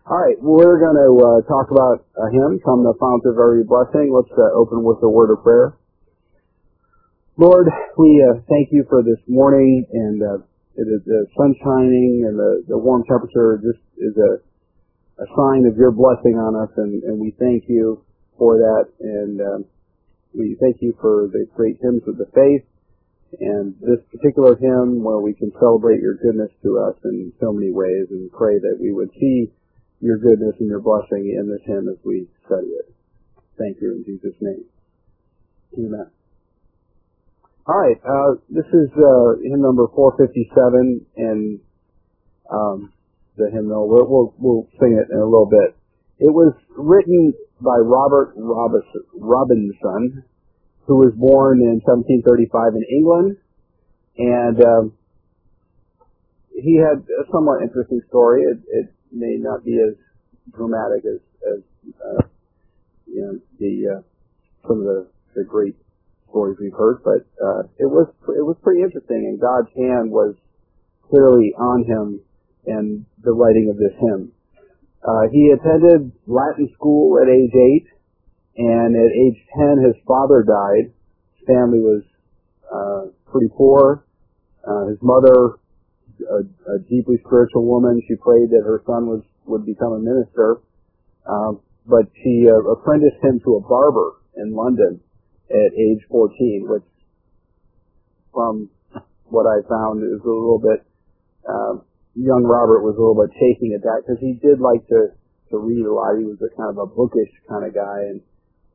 All right, we're going to talk about a hymn, Come the Fount of Every Blessing. Let's open with a word of prayer. Lord, we thank you for this morning, and the sun shining and the warm temperature just is a sign of your blessing on us, and we thank you for that, and we thank you for the great hymns of the faith, and this particular hymn where we can celebrate your goodness to us in so many ways, and pray that we would see your goodness and your blessing in this hymn as we study it. Thank you in Jesus' name. Amen. All right, this is hymn number 457, and the hymnal. We'll sing it in a little bit. It was written by Robert Robinson, who was born in 1735 in England, and he had a somewhat interesting story. It may not be as dramatic as some of the great stories we've heard, but it was pretty interesting, and God's hand was clearly on him in the writing of this hymn. He attended Latin school at age 8, and at age 10 his father died. His family was pretty poor. His mother, a deeply spiritual woman, she prayed that her son would become a minister, but she apprenticed him to a barber in London at age 14, which, from what I found, is a little bit, young Robert was a little bit taking at that, because he did like to read a lot. He was a kind of a bookish kind of guy, and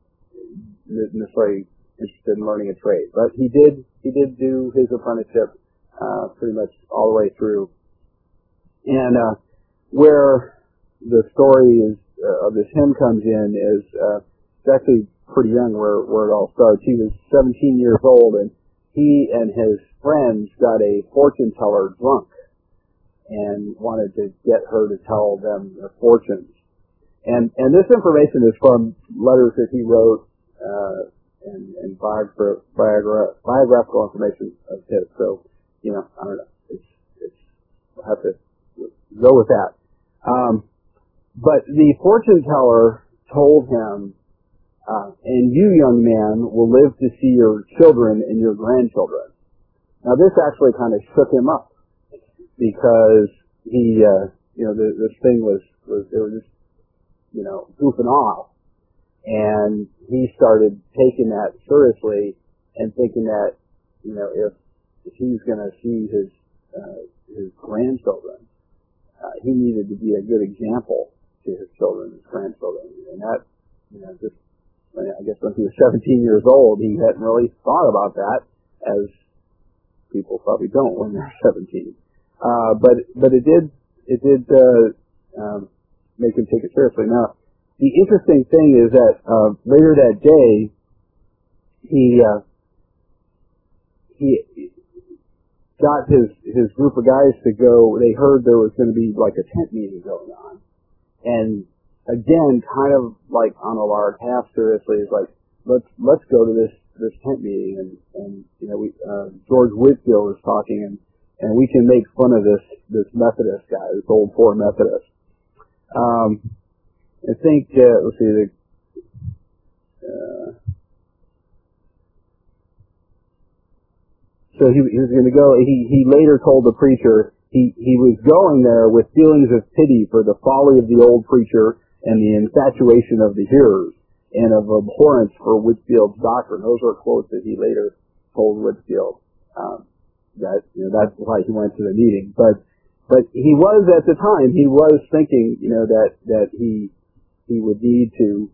not necessarily interested in learning a trade. But he did do his apprenticeship pretty much all the way through. And where the story is of this hymn comes in is it's actually pretty young where it all starts. He was 17 years old, and he and his friends got a fortune teller drunk and wanted to get her to tell them their fortunes. And this information is from letters that he wrote and biographical information of his. So, I don't know. We'll have to go with that. But the fortune teller told him, and you, young man, will live to see your children and your grandchildren. Now, this actually kind of shook him up, because he, this thing was they were just, goofing off. And he started taking that seriously and thinking that, if he's going to see his grandchildren, he needed to be a good example to his children, his grandchildren. And that, I guess when he was 17 years old, he hadn't really thought about that, as people probably don't when they're 17. But it did make him take it seriously. Now, the interesting thing is that later that day, he got his group of guys to go. They heard there was going to be like a tent meeting going on, and again, kind of like on a lark, half seriously, is like, let's go to this tent meeting, and George Whitefield was talking, and we can make fun of this Methodist guy, this old poor Methodist. I think, let's see, so he was going to go. He later told the preacher he was going there with feelings of pity for the folly of the old preacher and the infatuation of the hearers, and of abhorrence for Whitefield's doctrine. Those are quotes that he later told Whitefield. That's why he went to the meeting. But he was, at the time, he was thinking, that he would need to,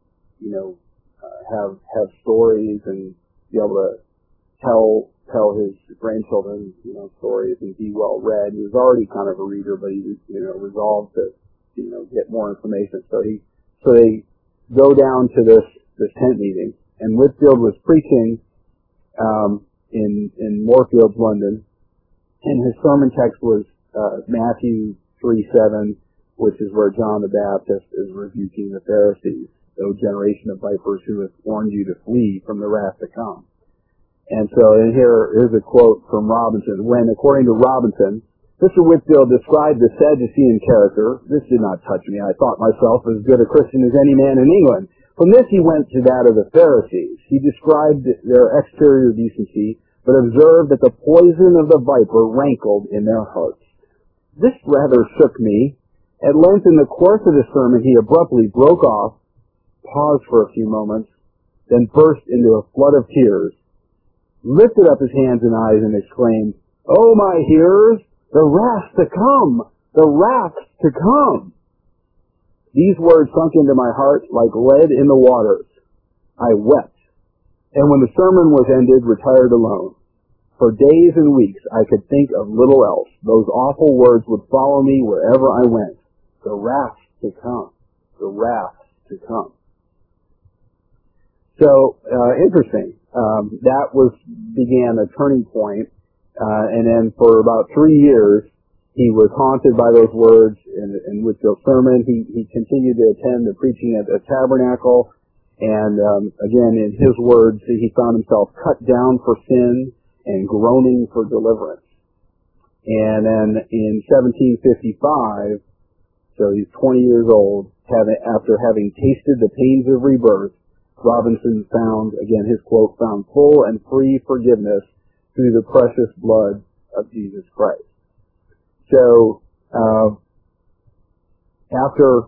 have stories and be able to tell his grandchildren, stories and be well read. He was already kind of a reader, but he was, resolved to, get more information. So they go down to this tent meeting, and Whitefield was preaching in Moorfields, London, and his sermon text was Matthew 3:7, which is where John the Baptist is rebuking the Pharisees, O generation of vipers, who hath warned you to flee from the wrath to come. And so, here's a quote from Robinson. When, according to Robinson, Mr. Whitfield described the Sadducean character. This did not touch me. I thought myself as good a Christian as any man in England. From this he went to that of the Pharisees. He described their exterior decency, but observed that the poison of the viper rankled in their hearts. This rather shook me. At length, in the course of the sermon, he abruptly broke off, paused for a few moments, then burst into a flood of tears, lifted up his hands and eyes, and exclaimed, "Oh, my hearers, the wrath to come! The wrath to come!" These words sunk into my heart like lead in the waters. I wept, and when the sermon was ended, retired alone. For days and weeks I could think of little else. Those awful words would follow me wherever I went. The wrath to come. The wrath to come. So, interesting. That began a turning point, and then for about 3 years, he was haunted by those words in Whitfield's sermon. He continued to attend the preaching at the tabernacle, and again, in his words, he found himself cut down for sin and groaning for deliverance. And then in 1755, so he's 20 years old, after having tasted the pains of rebirth, Robinson found, again his quote, "found full and free forgiveness through the precious blood of Jesus Christ." So, after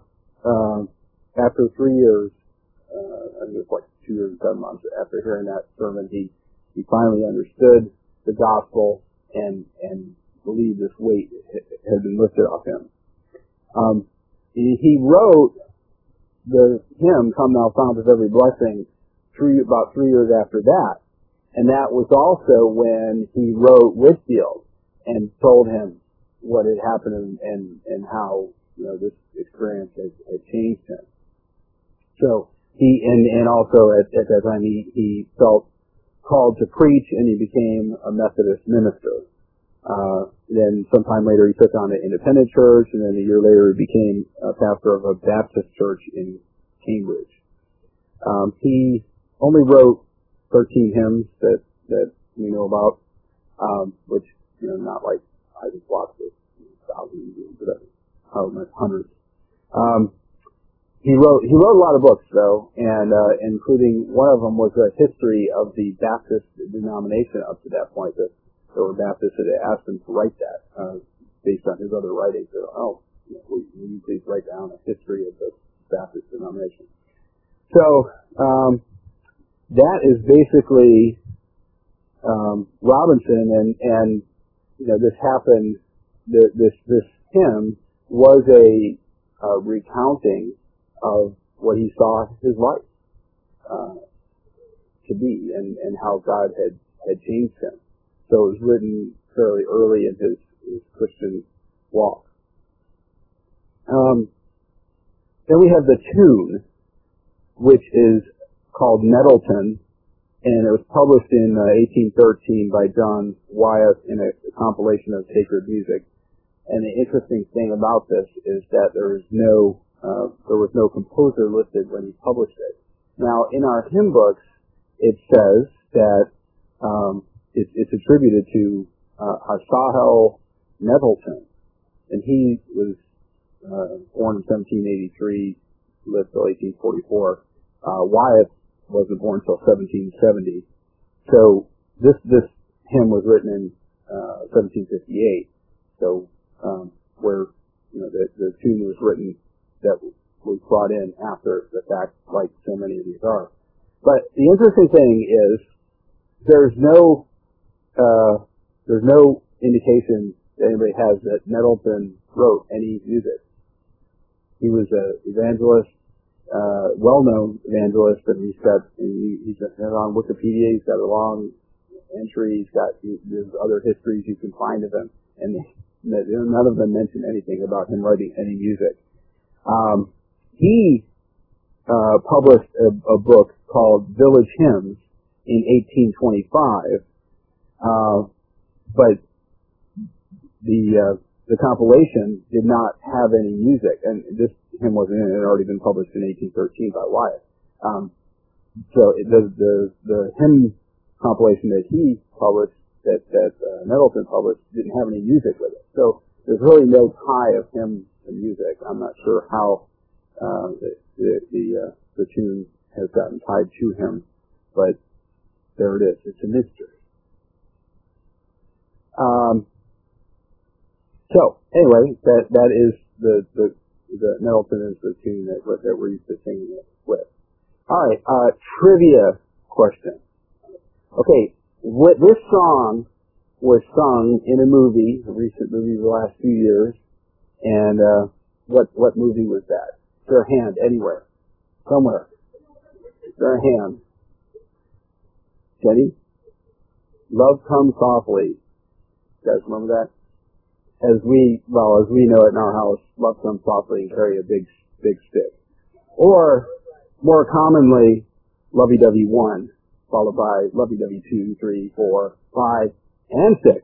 3 years, I think it was like 2 years and 7 months after hearing that sermon, he finally understood the gospel and believed this weight had been lifted off him. He wrote the hymn, "Come Thou Fount of Every Blessing," about 3 years after that. And that was also when he wrote Whitfield and told him what had happened and how, this experience had changed him. So he, and also at that time he felt called to preach, and he became a Methodist minister. Then sometime later he took on an independent church, and then a year later he became a pastor of a Baptist church in Cambridge. He only wrote 13 hymns that we know about, which, not like Isaac Watts with thousands, but hundreds. He wrote a lot of books though, and including one of them was a history of the Baptist denomination up to that point. That there were Baptists that had asked him to write that based on his other writings. So, will you please write down a history of the Baptist denomination? So that is basically Robinson, and this happened. This hymn was a recounting of what he saw his life to be, and how God had changed him. So it was written fairly early in his Christian walk. Then we have the tune, which is called Nettleton, and it was published in 1813 by John Wyeth in a compilation of sacred music. And the interesting thing about this is that there was no composer listed when he published it. Now, in our hymn books, it says that it's attributed to Asahel Nettleton, and he was born in 1783, lived till 1844. Wyeth wasn't born until 1770. So this hymn was written in 1758. So where the tune was written that was brought in after the fact, like so many of these are. But the interesting thing is there's no indication that anybody has that Nettleton wrote any music. He was an evangelist, well-known evangelist, and he's on Wikipedia. He's got a long entry. There's other histories you can find of him, and none of them mention anything about him writing any music. He published a book called Village Hymns in 1825, but the compilation did not have any music, and this hymn wasn't in it. It had already been published in 1813 by Wyeth. So the hymn compilation that he published Nettleton published didn't have any music with it. So there's really no tie of him to music. I'm not sure how the tune has gotten tied to him, but there it is. It's a mystery. So anyway, that is the Nettleton is the tune that we're used to singing it with. All right, trivia question. Okay, this song was sung in a movie, a recent movie of the last few years, and what movie was that? Is there a hand anywhere? Somewhere? Is there a hand? Jenny? Love Comes Softly. You guys remember that? As we know it in our house, Love Comes Softly and carry a big stick. Or, more commonly, Lovey-Dovey 1, followed by Lovey-Dovey 2, 3, 4, 5, and 6.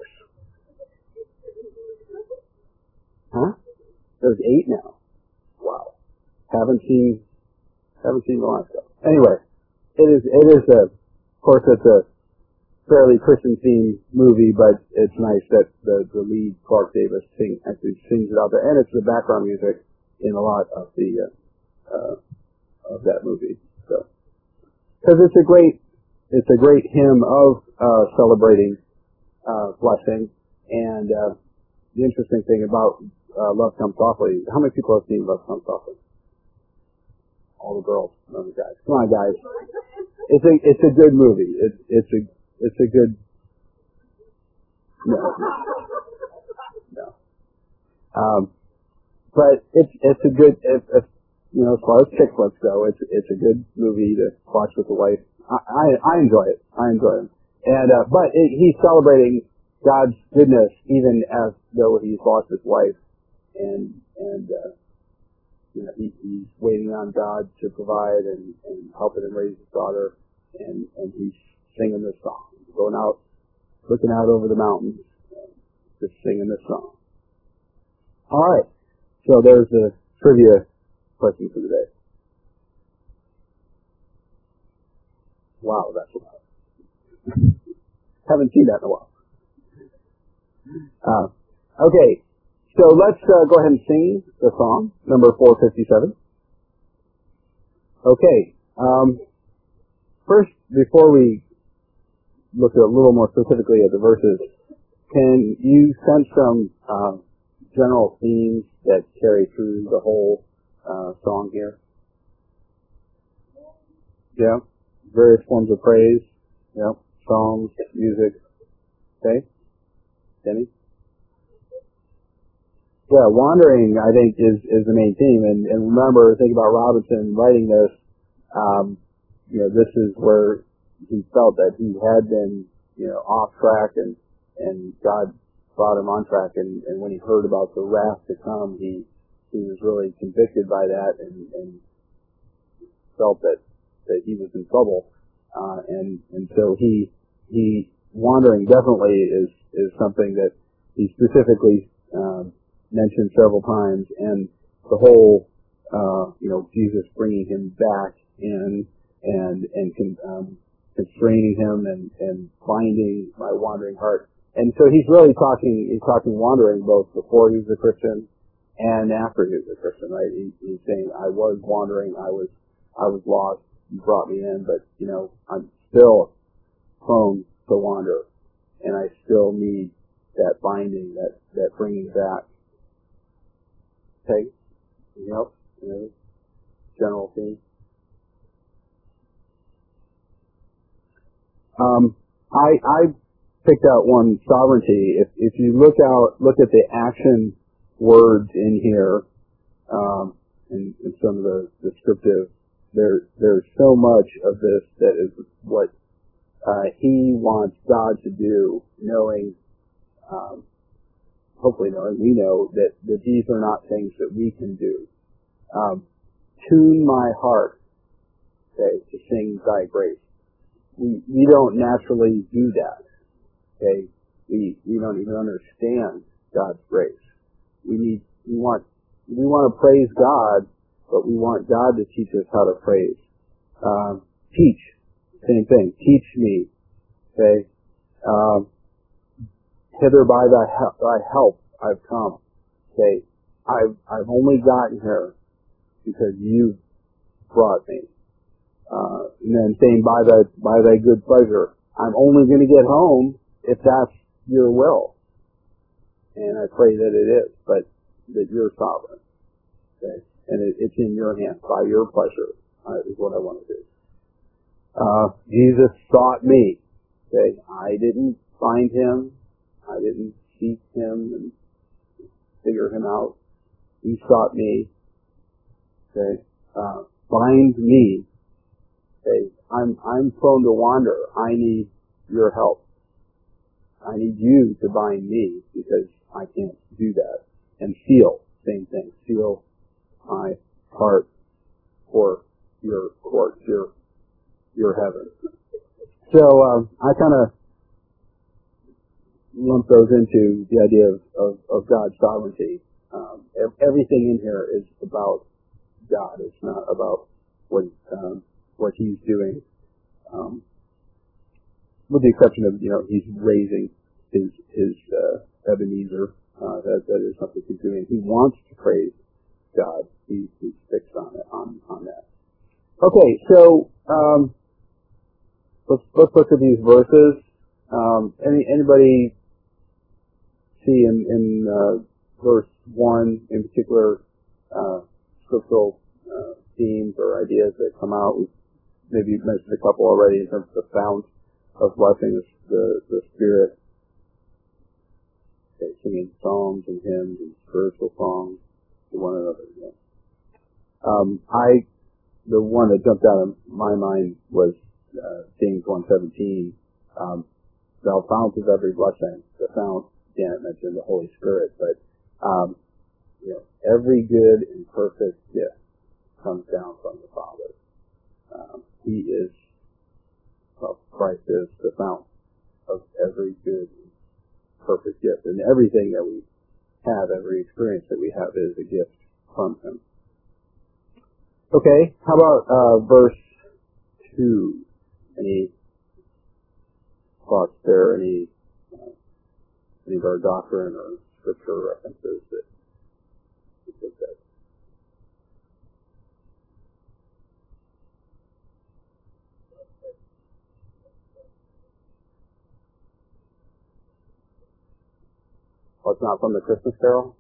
Huh? There's 8 now. Wow. Haven't seen the last couple. Anyway, it is of course it's a fairly Christian themed movie, but it's nice that the lead Clark Davis actually sings it out there, and it's the background music in a lot of the of that movie. So, because it's a great hymn of celebrating blessing, and the interesting thing about Love Comes Softly. How many people have seen Love Comes Softly? All the girls, none of the guys. Come on, guys. It's a good movie. It's a good. No. But it's a good. If as far as chick flicks go, it's a good movie to watch with the wife. I enjoy it. I enjoy it. And but he's celebrating God's goodness even as though he's lost his wife, and he's waiting on God to provide and helping him raise his daughter, and he's singing this song, going out, looking out over the mountains, just singing this song. All right, so there's a trivia question for the day. Wow, that's a lot. Haven't seen that in a while. Okay, so let's go ahead and sing the song, number 457. Okay, first, before we look a little more specifically at the verses, can you sense some general themes that carry through the whole song here? Yeah, various forms of praise. Yeah, songs, music. Okay, Denny? Yeah, wandering, I think, is the main theme. And remember, think about Robinson writing this. This is where he felt that he had been, off track, and God brought him on track. And when he heard about the wrath to come, he was really convicted by that and felt that he was in trouble. And so he wandering definitely is something that he specifically mentioned several times, and the whole Jesus bringing him back in and constraining him and finding my wandering heart. And so he's really talking wandering both before he was a Christian and after he was a Christian, right? He's saying, I was wandering, I was lost, you brought me in, but I'm still prone to wander, and I still need that binding, that bringing back. Okay, anything else? General theme. I picked out one, sovereignty. If you look at the action words in here, in some of the descriptive, there's so much of this that is what he wants God to do, knowing, hopefully knowing, we know that these are not things that we can do. Tune my heart, okay, to sing thy grace. We don't naturally do that, okay? We don't even understand God's grace. We want to praise God, but we want God to teach us how to praise. Teach, same thing. Teach me, okay? hither by thy help I've come. Okay, I've only gotten here because you brought me. And then saying by thy good pleasure, I'm only going to get home if that's your will. And I pray that it is, but that you're sovereign. Okay, and it's in your hands by your pleasure is what I want to do. Jesus sought me. Okay, I didn't find him. I didn't seek him and figure him out. He sought me. Okay, find me. Okay, I'm prone to wander. I need your help. I need you to bind me because I can't do that. And seal, same thing. Seal my heart for your courts, your heaven. So I kind of lump those into the idea of God's sovereignty. Everything in here is about God. It's not about what He's doing, with the exception of He's raising his Ebenezer. That is something He's doing. He wants to praise God. He's fixed on it on that. Okay, so let's look at these verses. Anybody see in verse 1 in particular scriptural themes or ideas that come out? We've maybe mentioned a couple already in terms of the fount of blessings, the Spirit, singing psalms and hymns and spiritual songs to one another. The one that jumped out of my mind was James 1:17. Thou fount of every blessing. The fount, Janet mentioned the Holy Spirit, but every good and perfect gift comes down from the Father. He is, Christ is the fount of every good and perfect gift, and everything that we have, every experience that we have is a gift from Him. Okay, how about verse 2? Any thoughts there? Any of our doctrine or scripture references that we looked at? Oh, it's not from the Christmas Carol?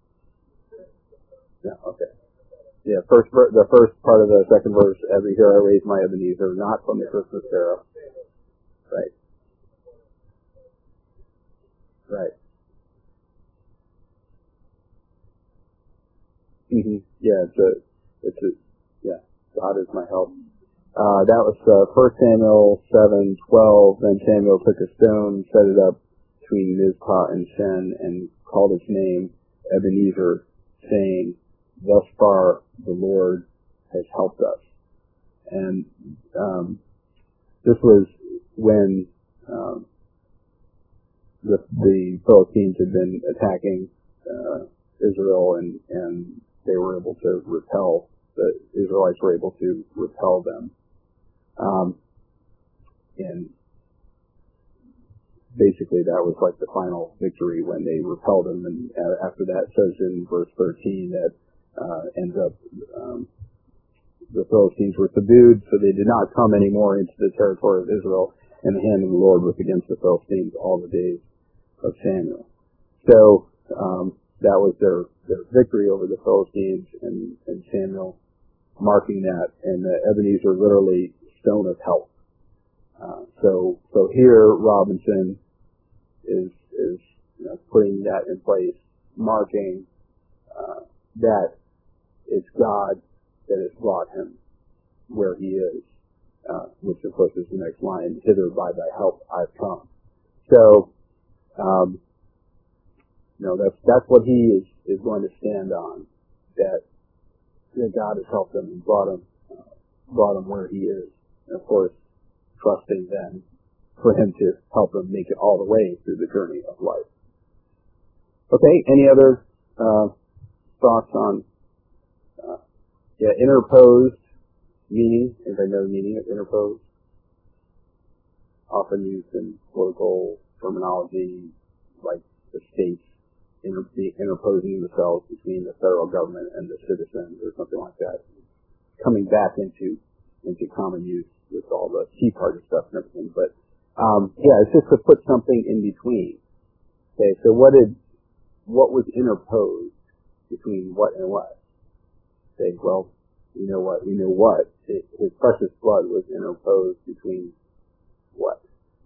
Yeah, okay. Yeah, the first part of the second verse, every year I raise my Ebenezer, not from the Christmas Carol. Right. Right. Mm-hmm. Yeah, yeah, God is my help. That was 1 Samuel 7:12. Then Samuel took a stone, set it up between Mizpah and Shen, and called its name Ebenezer, saying, "Thus far the Lord has helped us." And this was when the Philistines had been attacking Israel, and they were able to repel. The Israelites were able to repel them, and basically that was like the final victory when they repelled them. And after that, it says in verse 13 that ends up the Philistines were subdued, so they did not come anymore into the territory of Israel, and the hand of the Lord was against the Philistines all the days of Samuel. So that was their victory over the Philistines, and Samuel marking that, and the Ebenezer literally stone of help. So here Robinson is putting that in place, marking that it's God that has brought him where he is, which of course is the next line, hither by thy help I've come. So, that's what he is going to stand on, that God has helped him and brought him where he is. And of course, trusting then for him to help him make it all the way through the journey of life. Okay, any other thoughts on interposed meaning? Anybody know the meaning of interposed? Often used in political terminology, like the states interposing themselves between the federal government and the citizens or something like that, coming back into common use with all the Tea Party stuff and everything. But it's just to put something in between. Okay, so what was interposed between what and what? Okay, well, we know what. His precious blood was interposed between what?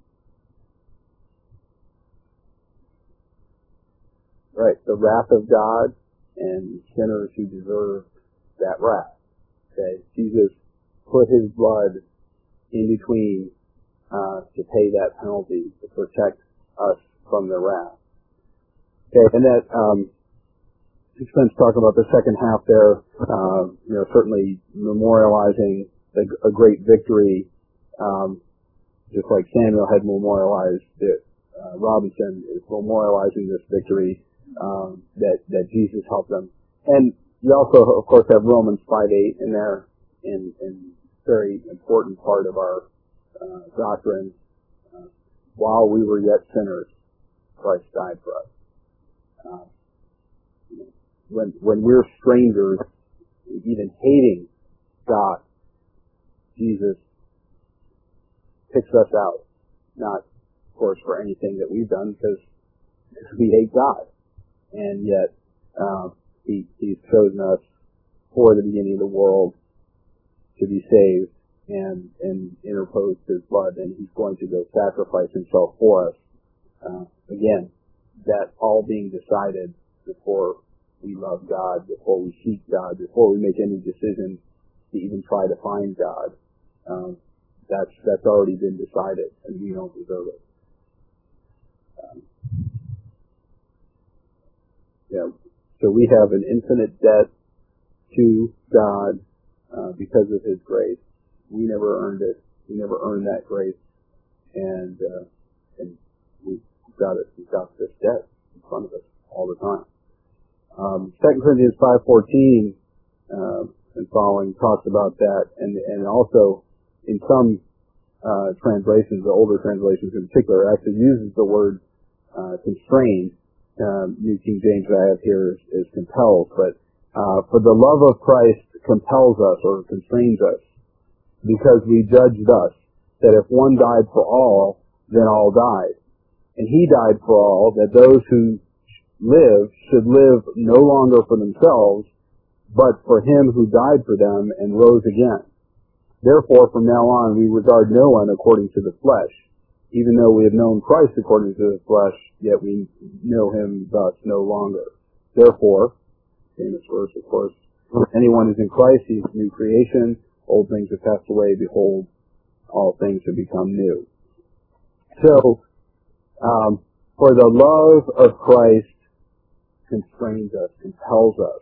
Right, the wrath of God and sinners who deserve that wrath. Okay, Jesus put his blood in between to pay that penalty to protect us from the wrath. Okay, and that Spence talking about the second half there. Certainly memorializing a great victory, just like Samuel had memorialized it. Robinson is memorializing this victory that Jesus helped them. And you also, of course, have Romans 5:8 in there, and very important part of our doctrine. While we were yet sinners, Christ died for us. When we're strangers, even hating God, Jesus picks us out. Not, of course, for anything that we've done, because we hate God. And yet, He's chosen us for the beginning of the world to be saved and interposed His blood, and He's going to go sacrifice Himself for us. Again, that all being decided before we love God, before we seek God, before we make any decision to even try to find God. That's already been decided, and we don't deserve it. So we have an infinite debt to God because of His grace. We never earned it. We never earned that grace, and we've got it. We've got this debt in front of us all the time. 2 Corinthians 5:14 and following talks about that, and also in some translations, the older translations in particular, actually uses the word constrained. New King James that I have here is compels, but for the love of Christ compels us or constrains us, because we judge thus, that if one died for all, then all died. And He died for all, that those who live should live no longer for themselves, but for Him who died for them and rose again. Therefore, from now on, we regard no one according to the flesh. Even though we have known Christ according to the flesh, yet we know Him thus no longer. Therefore, famous verse, of course, if anyone is in Christ, he's a new creation. Old things have passed away. Behold, all things have become new. So, for the love of Christ constrains us, compels us.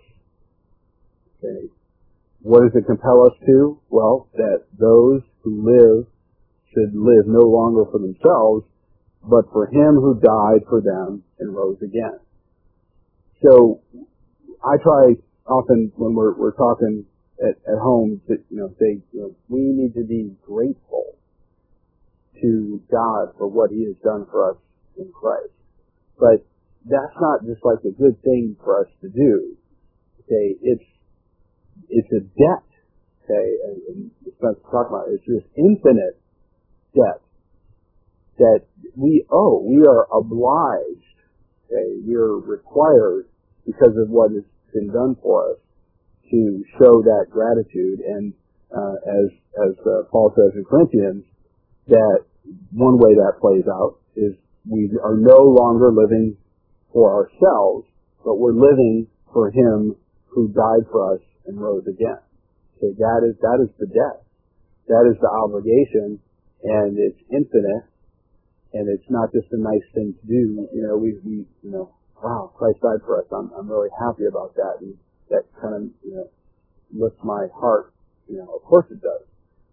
Okay. What does it compel us to? Well, that those who live should live no longer for themselves, but for Him who died for them and rose again. So, I try often when we're talking at home to say we need to be grateful to God for what He has done for us in Christ. But that's not just like a good thing for us to do. Okay, it's a debt. Okay, and Spencer talking about it's this infinite debt that we owe. We are obliged. Okay, we are required because of what has been done for us to show that gratitude. And as Paul says in Corinthians, that one way that plays out is we are no longer living for ourselves, but we're living for Him who died for us and rose again. Okay, that is the debt. That is the obligation, and it's infinite, and it's not just a nice thing to do. We wow, Christ died for us. I'm really happy about that, and that kind of lifts my heart. Of course it does.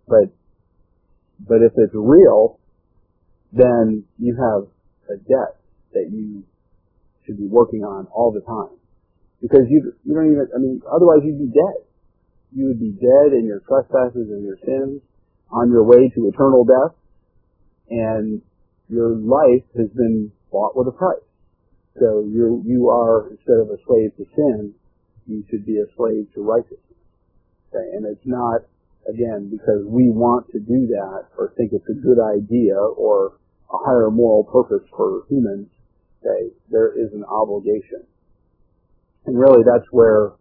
But if it's real, then you have a debt that you should be working on all the time. Because you don't even, otherwise you'd be dead. You would be dead in your trespasses and your sins on your way to eternal death, and your life has been bought with a price. So you are, instead of a slave to sin, you should be a slave to righteousness. Okay? And it's not, again, because we want to do that or think it's a good idea or a higher moral purpose for humans. Okay? There is an obligation. And really that's where,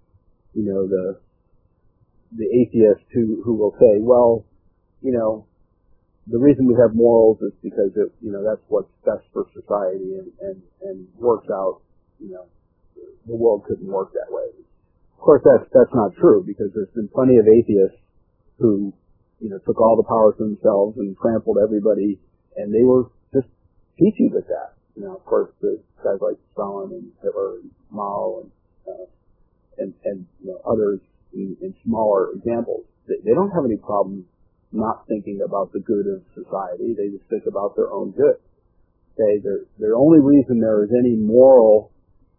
the atheist who will say, well, the reason we have morals is because that's what's best for society and works out, the world couldn't work that way. Of course that's not true, because there's been plenty of atheists who, took all the power to themselves and trampled everybody, and they were just teaching with that. Of course the guys like Stalin and Hitler and Mao and others in smaller examples, they don't have any problem not thinking about the good of society. They just think about their own good. The only reason there is any moral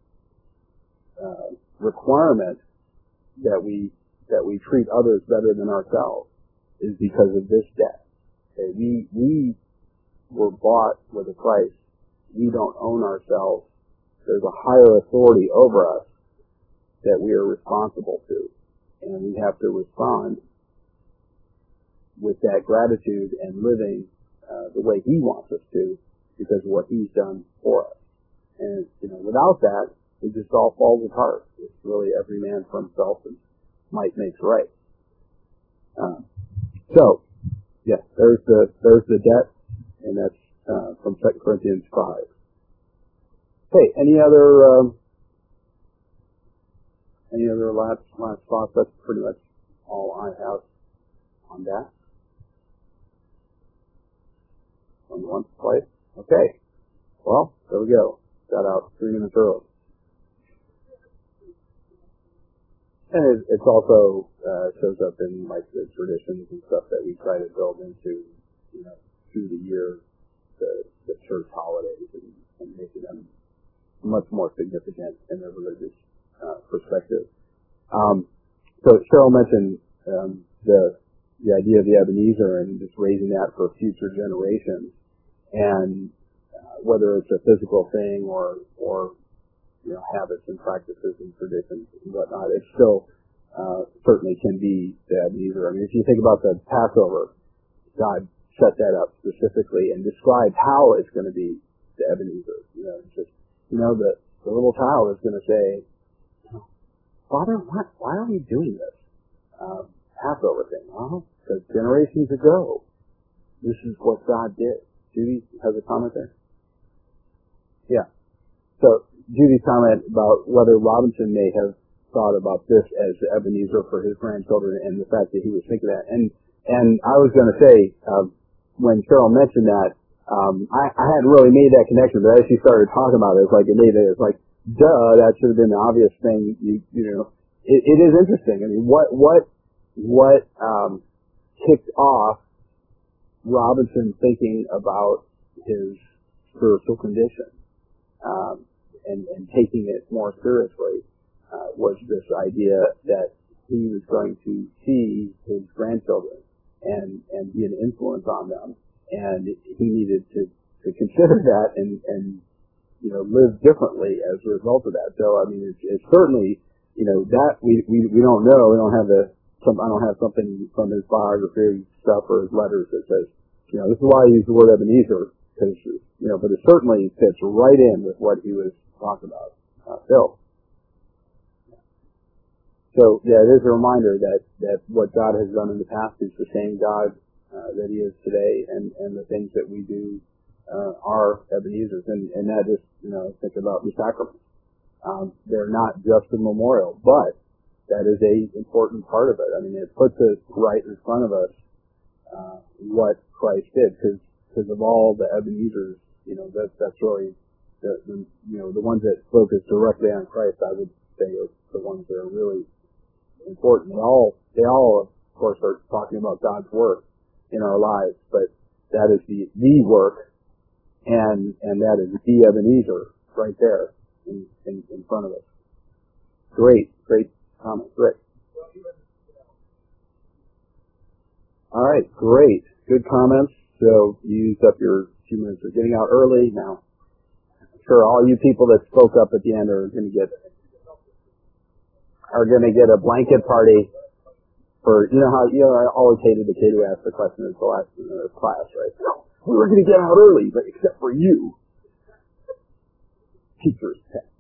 requirement that we treat others better than ourselves is because of this debt. Okay? We were bought with a price. We don't own ourselves. There's a higher authority over us that we are responsible to, and we have to respond with that gratitude and living the way He wants us to, because of what He's done for us. And without that, it just all falls apart. It's really every man for himself, and might makes right. So, yes, there's the debt, and that's from 2 Corinthians 5. Okay, any other last thoughts? That's pretty much all I have on that. On one place. Okay. Well, there we go. Got out 3 minutes early. And it's also shows up in like the traditions and stuff that we try to build into, through the year, the church holidays and making them much more significant in their religious perspective. So Cheryl mentioned the idea of the Ebenezer and just raising that for future generations, and whether it's a physical thing or habits and practices and traditions and whatnot, it still certainly can be the Ebenezer. I mean, if you think about the Passover, God set that up specifically and described how it's going to be the Ebenezer. It's just the little child is going to say, Father, why are we doing this Passover thing? Well, because generations ago, this is what God did. Judy has a comment there? Yeah. So Judy's comment about whether Robinson may have thought about this as the Ebenezer for his grandchildren, and the fact that he was thinking that. And I was going to say, when Cheryl mentioned that, I hadn't really made that connection, but as she started talking about it, it's like, duh, that should have been the obvious thing. It is interesting. I mean, what kicked off Robinson thinking about his spiritual condition, and taking it more seriously, was this idea that he was going to see his grandchildren and be an influence on them, and he needed to consider that and live differently as a result of that. So I mean, it's certainly that we don't know. We don't have I don't have something from his biography stuff or his letters that says this is why I use the word Ebenezer, because but it certainly fits right in with what he was talking about. Phil. So yeah, it is a reminder that what God has done in the past is the same God that He is today, and the things that we do are Ebenezers, and that is think about the sacraments. They're not just a memorial, but that is a important part of it. I mean, it puts it right in front of us what Christ did, because of all the Ebenezers, that's really the ones that focus directly on Christ. I would say are the ones that are really important. They all, of course, are talking about God's work in our lives, but that is the work, and that is the Ebenezer right there in front of us. Great comment. Great. All right, great. Good comments. So you used up your few minutes of getting out early. Now sure all you people that spoke up at the end are going to get a blanket party for, I always hated the kid who asked the question at the last class, right? No, we were going to get out early, but except for you. Teachers.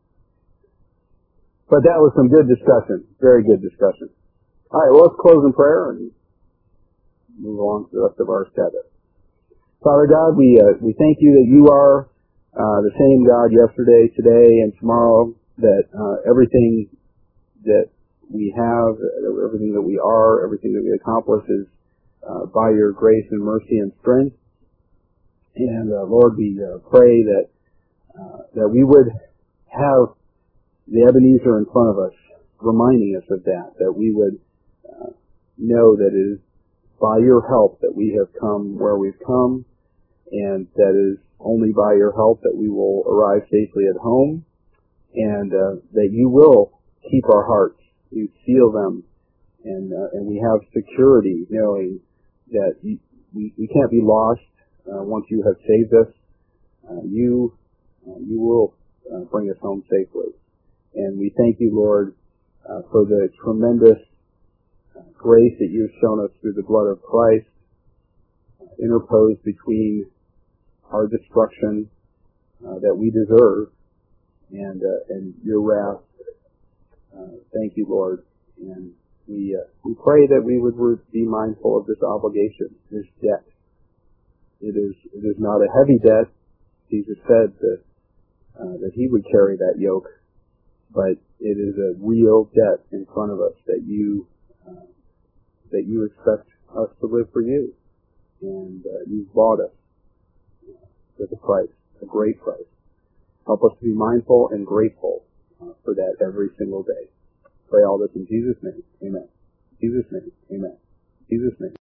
But that was some good discussion. Very good discussion. All right, well, let's close in prayer and move on to the rest of our Sabbath. Father God, we thank you that you are the same God yesterday, today, and tomorrow, that everything that we have, everything that we are, everything that we accomplish is by your grace and mercy and strength. And Lord, we pray that we would have the Ebenezer in front of us, reminding us of that we would know that it is by your help that we have come where we've come, and that is only by your help that we will arrive safely at home, and that you will keep our hearts, you seal them, and we have security knowing that we can't be lost once you have saved us. You will bring us home safely. And we thank you, Lord, for the tremendous grace that you've shown us through the blood of Christ, interposed between our destruction that we deserve and your wrath. Thank you, Lord. And we pray that we would be mindful of this obligation, this debt. It is not a heavy debt. Jesus said that he would carry that yoke, but it is a real debt in front of us that you expect us to live for you, and you've bought us with a price, a great price. Help us to be mindful and grateful for that every single day. Pray all this in Jesus' name. Amen. Jesus' name. Amen. Jesus' name.